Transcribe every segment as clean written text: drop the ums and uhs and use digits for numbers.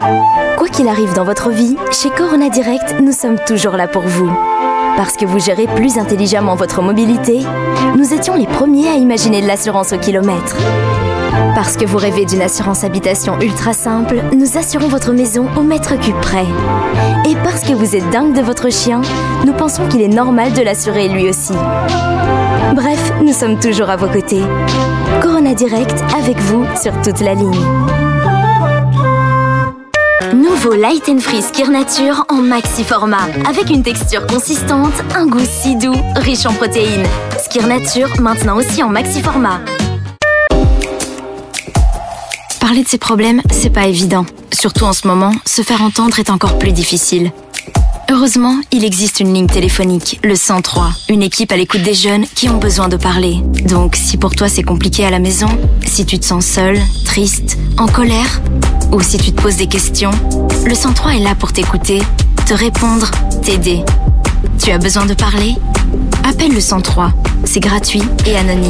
Quoi qu'il arrive dans votre vie, chez Corona Direct, nous sommes toujours là pour vous. Parce que vous gérez plus intelligemment votre mobilité, nous étions les premiers à imaginer de l'assurance au kilomètre. Parce que vous rêvez d'une assurance habitation ultra simple, nous assurons votre maison au mètre cube près. Et parce que vous êtes dingue de votre chien, nous pensons qu'il est normal de l'assurer lui aussi. Bref, nous sommes toujours à vos côtés. Corona Direct, avec vous sur toute la ligne. Nouveau Light & Free Skir Nature en maxi format. Avec une texture consistante, un goût si doux, riche en protéines. Skir Nature, maintenant aussi en maxi format. Parler de ses problèmes, c'est pas évident. Surtout en ce moment, se faire entendre est encore plus difficile. Heureusement, il existe une ligne téléphonique, le 103. Une équipe à l'écoute des jeunes qui ont besoin de parler. Donc, si pour toi c'est compliqué à la maison, si tu te sens seul, triste, en colère, ou si tu te poses des questions, le 103 est là pour t'écouter, te répondre, t'aider. Tu as besoin de parler ? Appelle le 103. C'est gratuit et anonyme.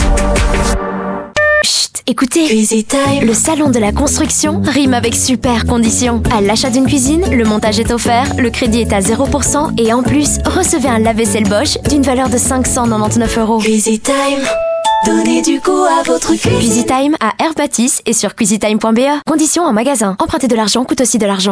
Écoutez, Crazy Time. Le salon de la construction rime avec super conditions. À l'achat d'une cuisine, le montage est offert, le crédit est à 0% et en plus, recevez un lave-vaisselle Bosch d'une valeur de 599 €. Crazy Time. Donnez du goût à votre cuisine. Crazy Time à Air Bâtisse et sur crazytime.be. Conditions en magasin. Emprunter de l'argent coûte aussi de l'argent.